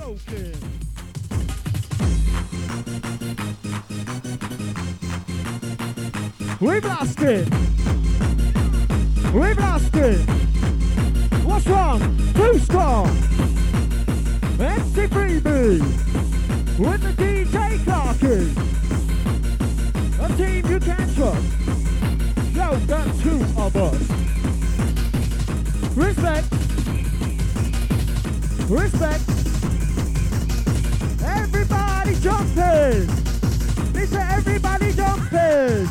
joking. We've lost it. We've lost it. What's wrong? Too strong. MC Freebie with the DJ Clarky. A team you can trust. Yo, that's two of us. Respect. Respect. Everybody jumping. Listen, everybody jumping.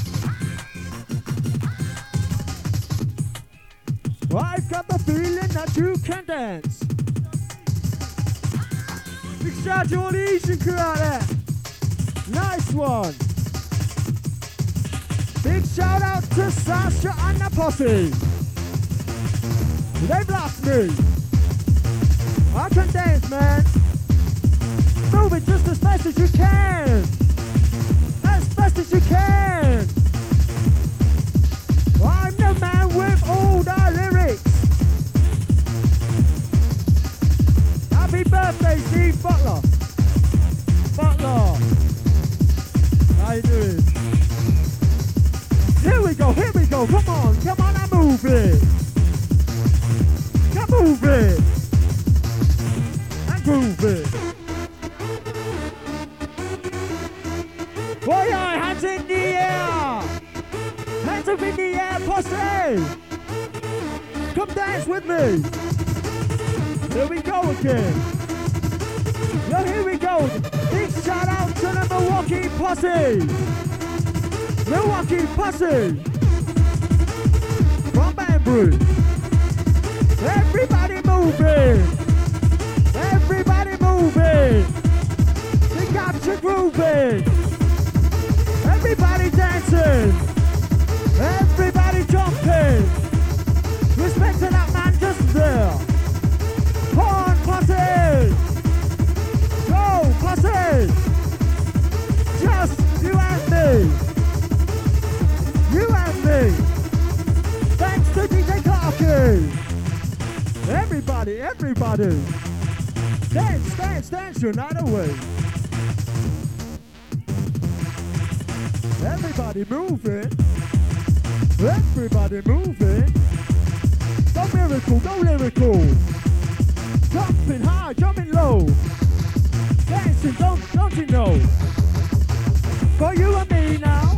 I've got the feeling that you can dance. Big shout out to all the Asian crew out there. Nice one. Big shout out to Sasha and the posse. They've lost me. I can dance, man. Move it just as fast as you can. As fast as you can. I'm the man with all the lyrics. Happy birthday, Steve Butler. Butler. How you doing? Here we go, here we go. Come on, and move it. Come move it. And groove it. Boy, hands in the air. Hands up in the air, posse. Come dance with me. Here we go again. Yo, here we go. Big shout out to the Milwaukee posse. Milwaukee posse. From Banbury. Everybody moving. Everybody moving. We got you grooving. Everybody dancing. Everybody jumping. Respect to that man just there. Horn posse. Go posse. Just you and me. You and me. Thanks to DJ Clarky. Everybody, everybody. Dance, dance, dance your night away. Everybody moving. Everybody moving. Go miracle, go lyrical. Jumping high, jumping low. Dancing, don't you know? For you and me now.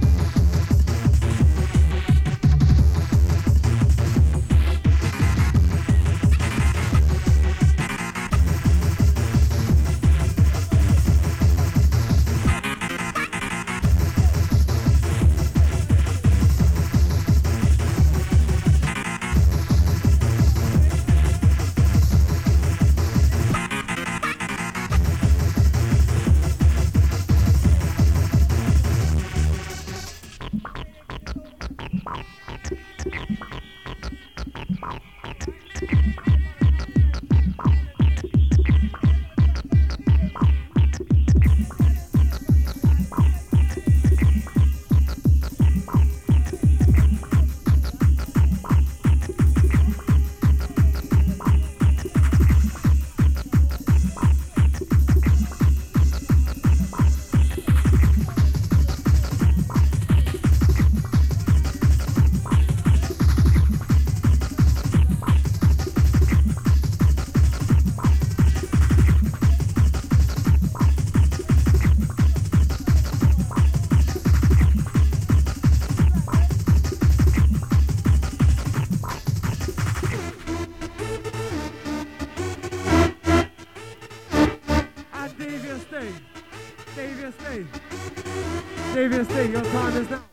Your time is now.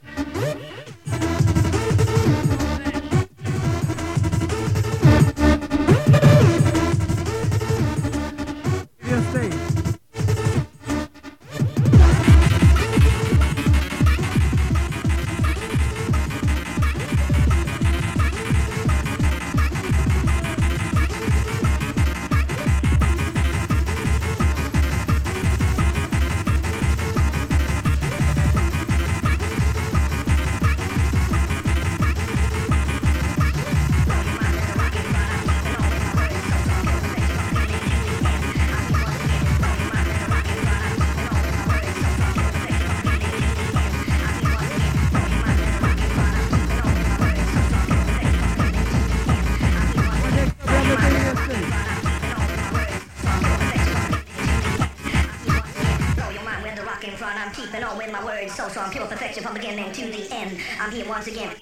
I'm keeping on with my words so strong, pure perfection from beginning to the end. I'm here once again.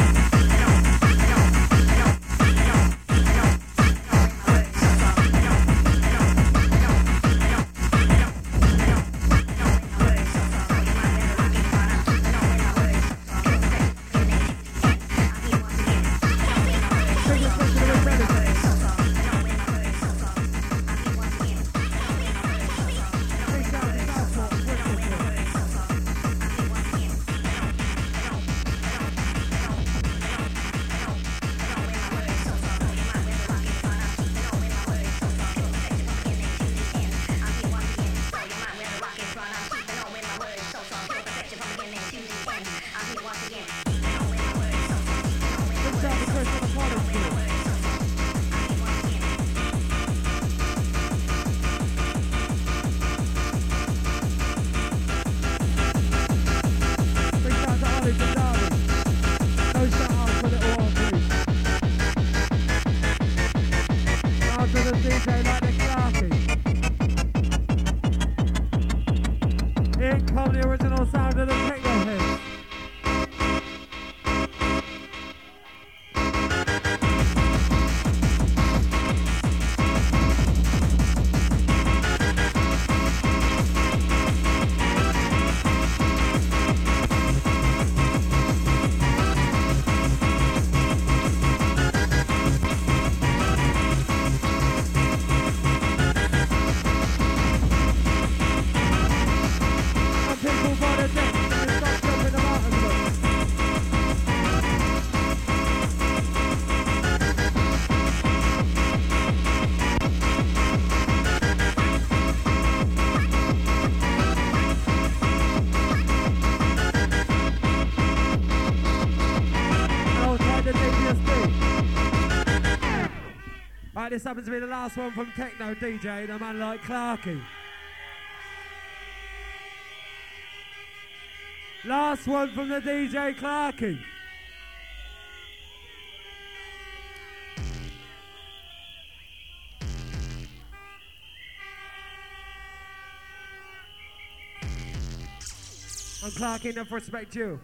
This happens to be the last one from Techno DJ, the man like Clarky. Last one from the DJ Clarky. And Clarky, enough respect you.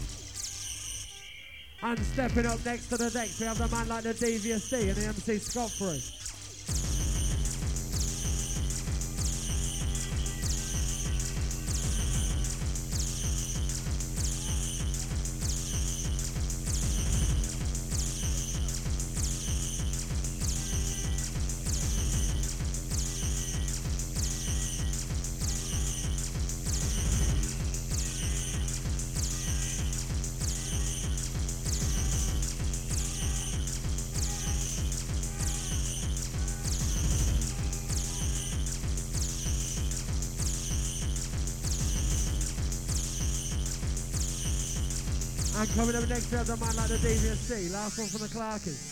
And stepping up next to the decks, we have the man like the Devious D and the MC Scott Free. And coming up next, we have the man like the Devious C. Last one from the Clarky.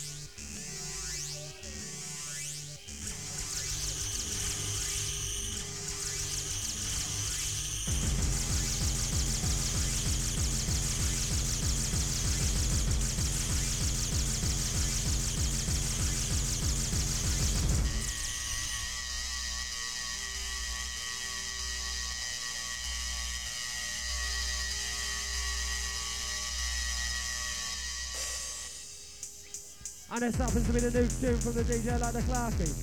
And this happens to be the new tune from the DJ like the Clarky.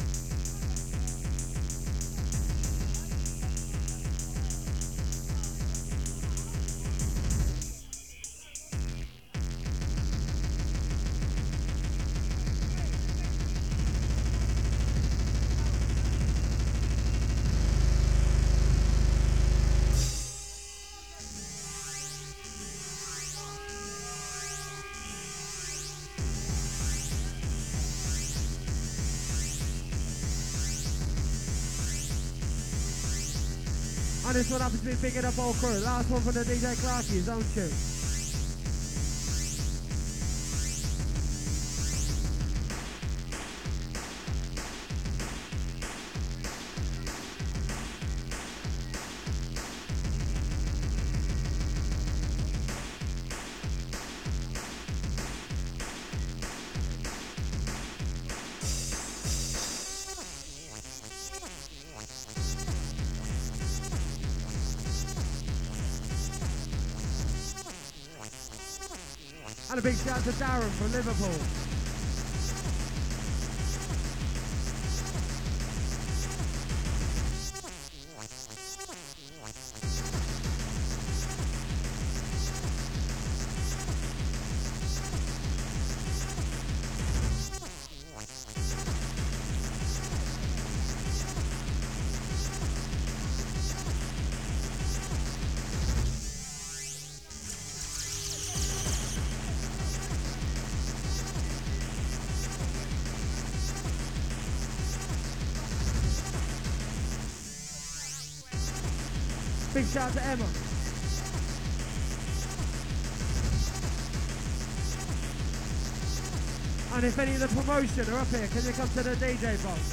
And this one happens to be picking up all crew. Last one from the DJ Clarky, his own tune. And a big shout to Darren from Liverpool. Big shout out to Emma. And if any of the promotion are up here, can you come to the DJ box?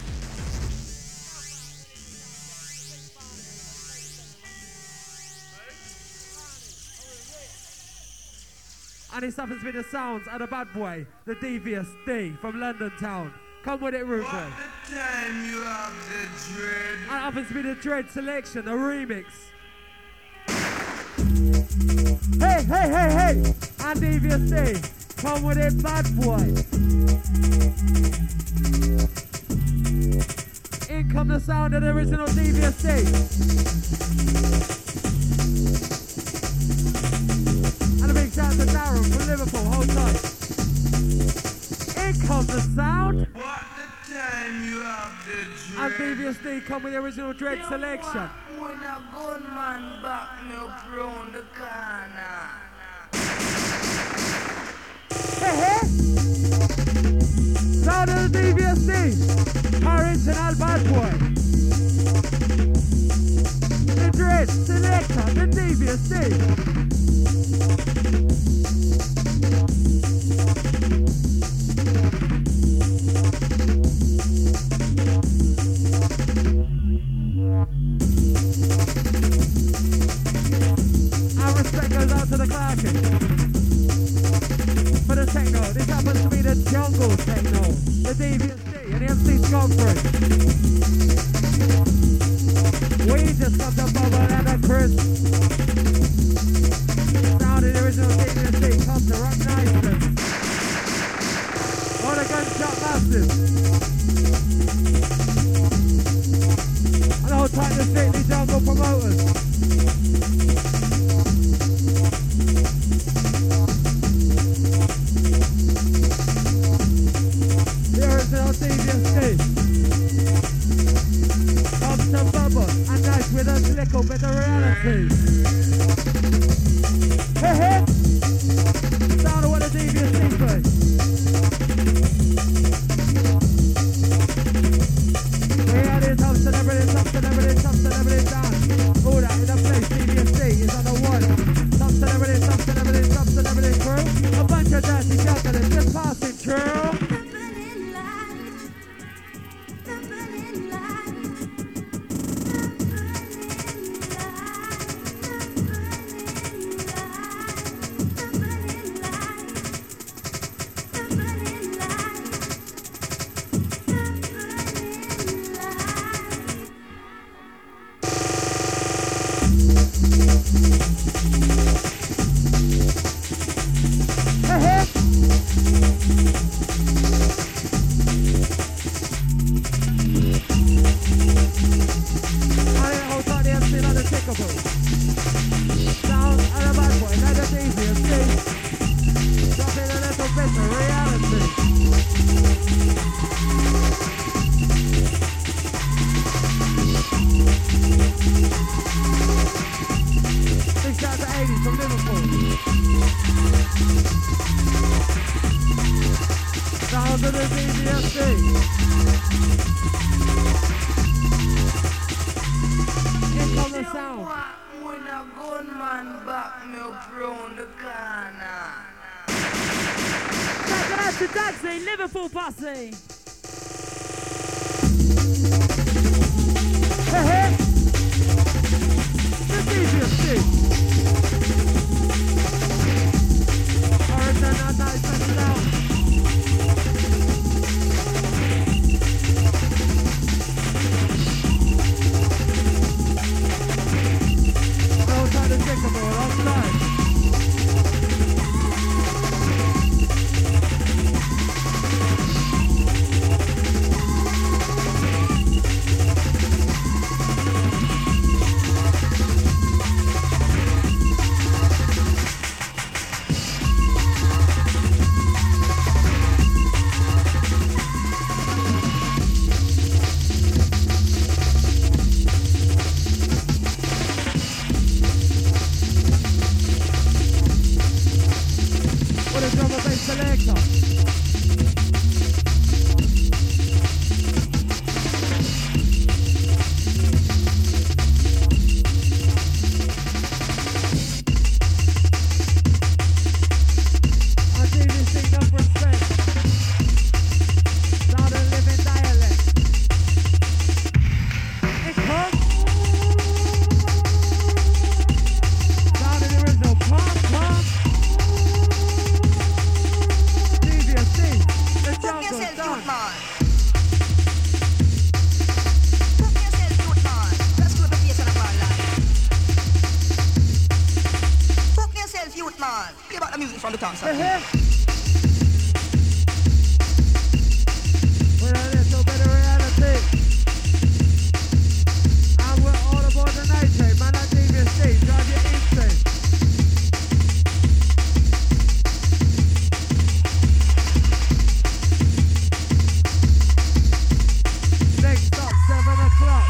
And this happens to be the sounds of the bad boy, the Devious D from London Town. Come with it, Rufus. What the time you have the dread? And happens to be the Dread Selection, a remix. Hey, hey, hey, hey! And Devious D. Come with it, bad boy. In come the sound of the original Devious D. And a big shout out to Darren from Liverpool, hold tight. In comes the sound. What the time you have the dread? And Devious D come with the original Dread Selection. When a gunman back me up round the corner. Hey, hey! Sound of the Devious D. Original bad boy. The Dread Selector, the Devious D. Our respect goes out to the classic. For the techno, this happens to be the jungle techno, the Devious D and the MC Godfrey. We just got the bubble and the crisp. Sound of the original Devious D comes to rock nicely. Oh, the gunshot massive. And hold tight the Strictly Jungle promoters. The original Devious D comes to bubble and nice with a little bit of reality. Hey, hey! Sound of what the Devious D plays. Here it is, top celebrity, top celebrity, top celebrity down. All that in the place, Devious D is on the one. Top celebrity crew. A bunch of dirty jugglers just passing through. Liverpool posse. Hey, hey. The Devious D. Original nice and loud. No time to think about it, outside. here. We're a little bit of reality. And we're all aboard the night train. Man, that Devious D, drive your instinct. Next stop, 7 o'clock.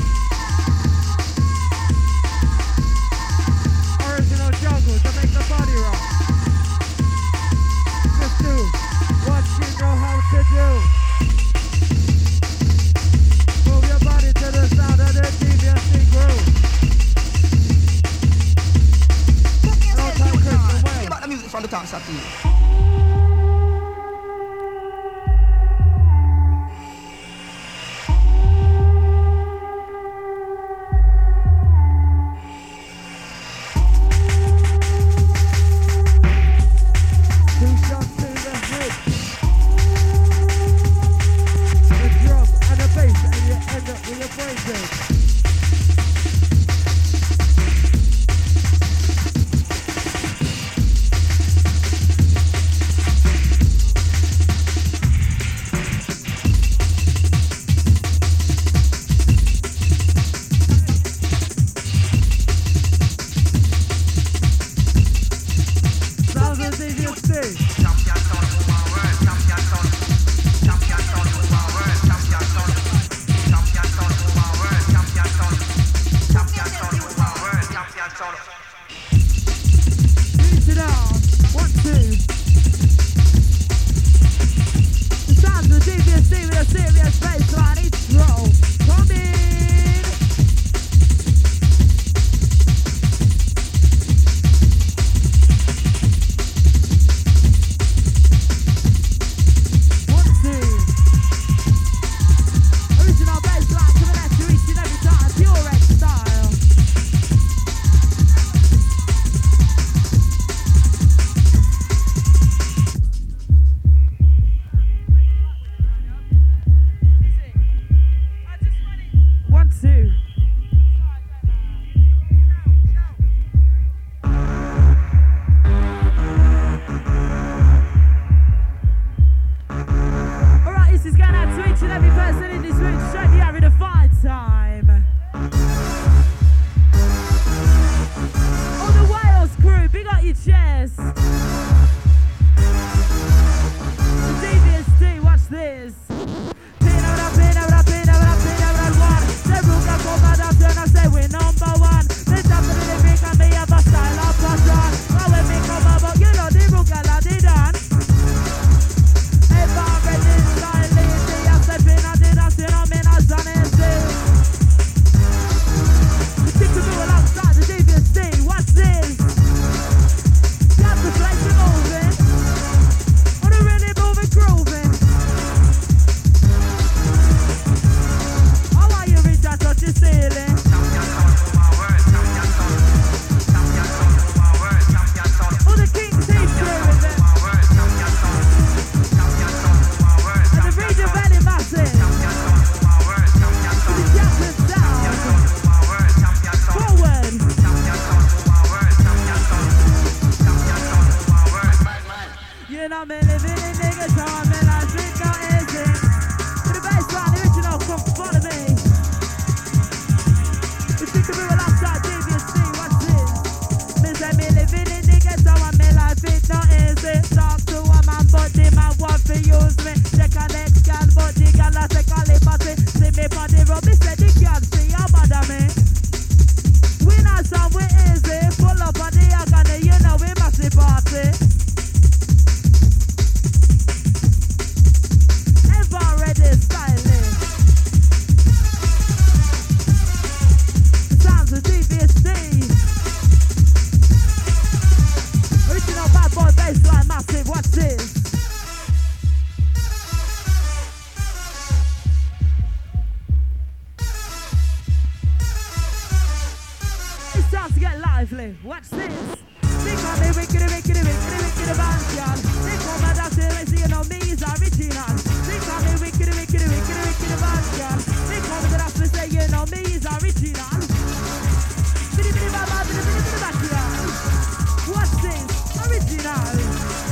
Original jungle to make the body rock. Just do what you know how to do. Move your body to the sound of the DVSC groove. No time, Christian Way. About the music from the top, Sati. Two shots to the head. The drum and the bass, and you end up with your breakdown. Sounds of DVSC. Champion sound to our world, champion sound. Champion sound to our world, champion sound. Champion sound to our world, champion sound. Champion sound to our world, champion sound. Beat it out. 1, 2. The sounds of DVSC with a serious bassline intro. Come in. One, two. Original bassline coming at you each and every time. Pure X style. One, two. Alright, this is going out to each and every person in this room. Show you having a fine time. All the Wales crew, big up your chest. The DVSD, watch this. We're number one. They definitely think I may have a style of pattern. Now when we come about, you know the Rugal I did on. If I'm ready, style lazy, I step in and did I see no men as an easy. The kick to do alongside the DVSD, watch this. You have to play the moving. On the really moving, grooving. How are you reach out touch the ceiling? All the King's Heath crew with it. And the Region Valley Massive. With the Captain Sound. Forward. You know me living in niggas time and I think not easy. With the bassline original, come follow me. We think of it alongside DVSD, what's this? Me say me living in niggas time and me life it not easy. Talk to a man but the man want to use me. Check a next girl but the girl a take a liberty. See me on the road, me say the girl see how bother me. We not some we easy. Pull up on the agony, you know we massive party. Ever ready stylish. Sounds of DVSD. Original bad boy bassline massive, what's this? It's time to get lively, watch this. Think on me wicked bounce, y'all. Think on my dance, let's see you know me is original. Think on me wicked bounce, y'all. Think on me the dance, let's say you know me is original. Bidi bidi baba, bidi bidi bidi back, y'all. What's this? Original.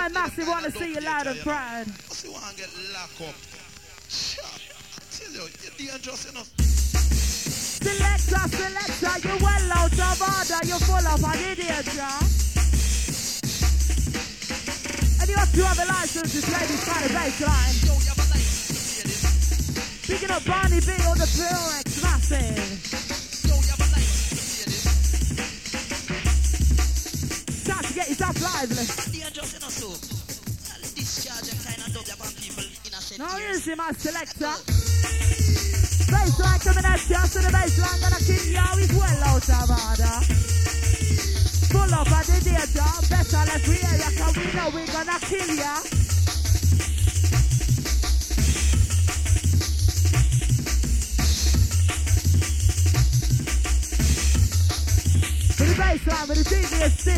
my massive want to see you loud and proud. I see one get locked up. Shut. Tell you, you're dangerous enough. Selector, you're well out of order. You're full of an idiot, yeah? And you have to have a license to play this kind of bass line. Picking up Barney B on the Purex massive. Time to get yourself lively. Now here's him, my selector. Bassline coming at you, so the bassline gonna kill you. He's well out of order. Full up at the theater, better let's hear ya, cause we know we're gonna kill ya. For the bassline, with the DVSC.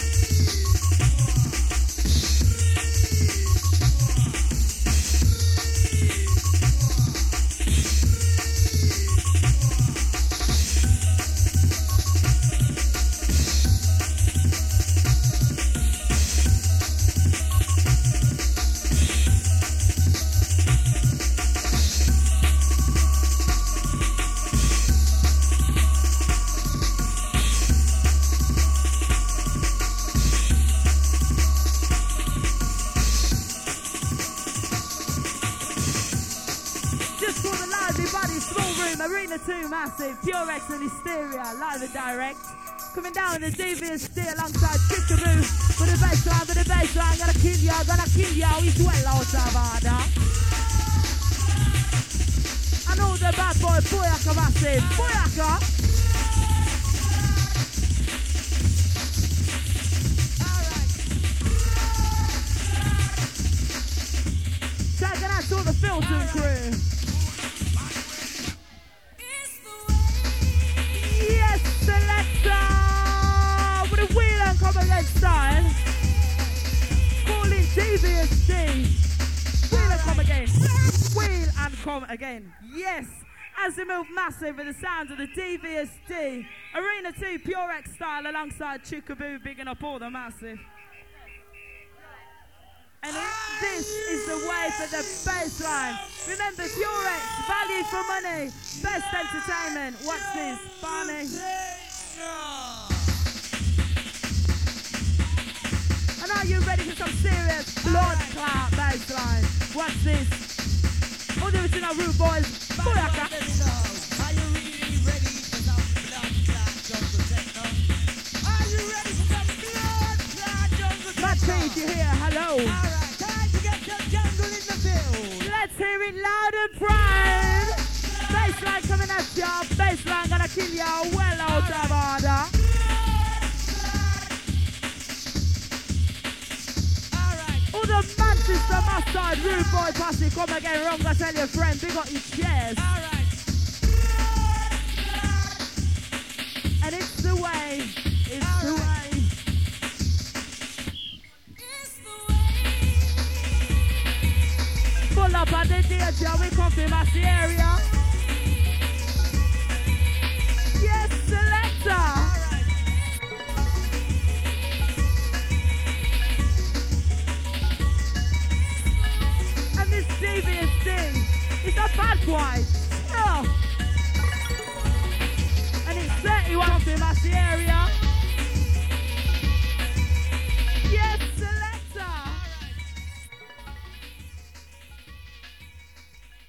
Arena 2 massive, Purex and Hysteria, live and direct. Coming down the DVSD alongside Chickaboo. For the bassline, gonna kill ya, he's well out of order. And all the bad boy, Boyaka massive, Boyaka. Tagging out to all the filtering crew. Selector with a wheel and come again style. Calling DVSD. Wheel and come again. Wheel and come again. Yes. As we move massive with the sounds of the DVSD. Arena 2 Purex style alongside Chickaboo, bigging up all the massive. And this is the way for the bassline. Remember, Purex, value for money, best entertainment. Watch this, Barney. And are you ready for some serious blood clot bassline? Watch this. All the original Rude Boys, Boyaka. Are you really ready for some blood clot jungle techno? Are you ready for some blood clot jungle techno? Match page, you hear, hello. Alright, time to get the jungle in the field. Let's hear it loud and proud. Bassline coming at ya, bassline gonna kill ya, well out of order. All the Manchester Mustard, Rude Boy Posse, come again, wrong, I tell your friend, big up your chairs. Alright. And it's the way, it's the way. Full up at the theatre, we come from Massey area. Yes, selector. And this DVSD is a bad boy. No. And it's 31 from Massey area.